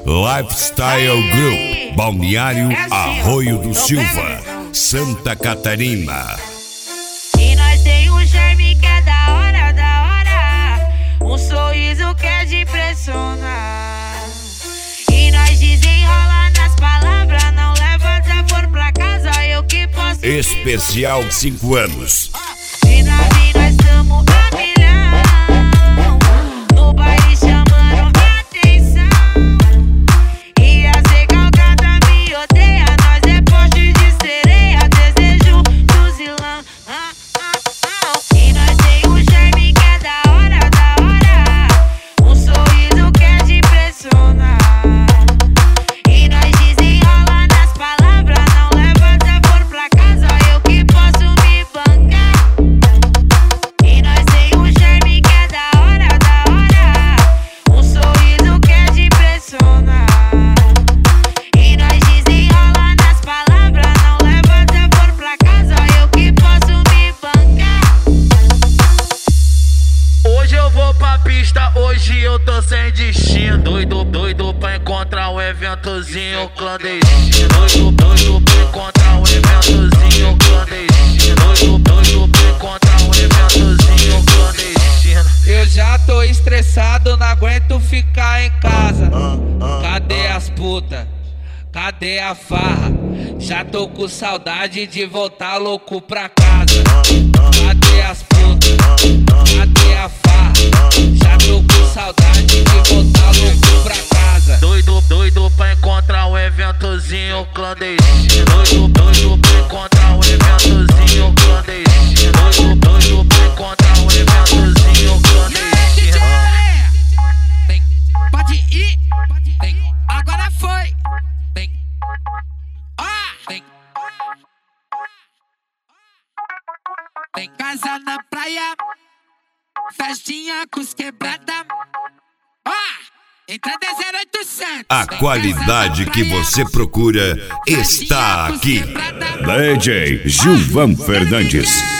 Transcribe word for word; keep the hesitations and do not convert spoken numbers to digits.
Lifestyle Group, Balneário Arroio do Silva, Santa Catarina. E nós tem um charme que é da hora, da hora, um sorriso que é de impressionar. E nós desenrola nas palavras, não leva desaforo pra casa, eu que posso. Especial cinco anos. E na vida nós tamo a milhão, no baile chamando atenção. E as recalcadas me odeia, nós é poste de sereia, desejo fuzilão. Ah, ah, ah. E nós tem um charme que é da hora, da hora, um sorriso que é de impressionar. E nós desenrola nas palavras, não leva desaforo pra casa, eu que posso me bancar. E nós tem um charme que é da hora, da hora, um sorriso que é de impressionar. E nós desenrola nas palavras, não leva desaforo pra casa, eu que posso me bancar. Hoje eu vou pra pista, hoje eu tô sem destino. Doido, doido pra encontrar um eventozinho clandestino. Doido, doido pra encontrar um eventozinho clandestino. Doido, doido pra encontrar um eventozinho clandestino. Eu já tô estressado, não aguento ficar em casa. Cadê as putas? Cadê a farra? Já tô com saudade de voltar louco pra casa. Cadê as putas? Cadê a farra? Já tô com saudade de voltar louco pra casa. Doido, doido pra encontrar um eventozinho clandestino. Doido, doido pra encontrar um eventozinho clandestino. Doido, doido pra encontrar um eventozinho clandestino. Tem, pode ir, tem, agora foi. Tem, ah, tem, tem casa na praia, festinha com os quebrada. Ah, entra de zero oitocentos. A qualidade que você procura está aqui. D J Gilvan Fernandes.